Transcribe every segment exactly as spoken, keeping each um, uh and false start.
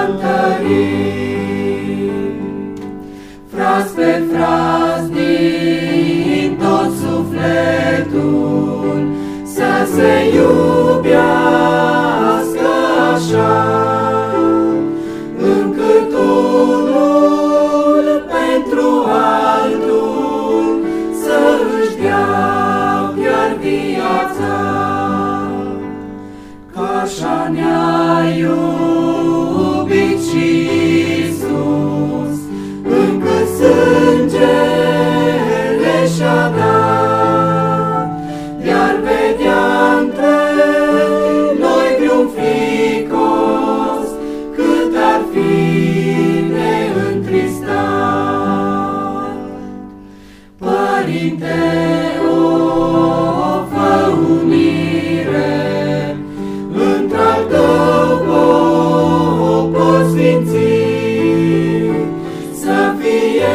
întări. Fraz pe fraz din tot sufletul să se iubească așa, încât unul pentru altul să își dea chiar viața. Că așa ne-a iubit și Iisus, încât sângele și-a dat, iar vedea între noi vreun fricos, cât ar fi neîntristat. Părinte, o fă unire într-al tău popor sfințit, să fie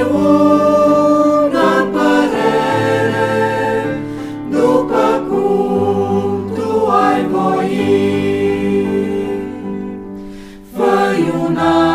una părere, după cum tu ai voit. Fă-i una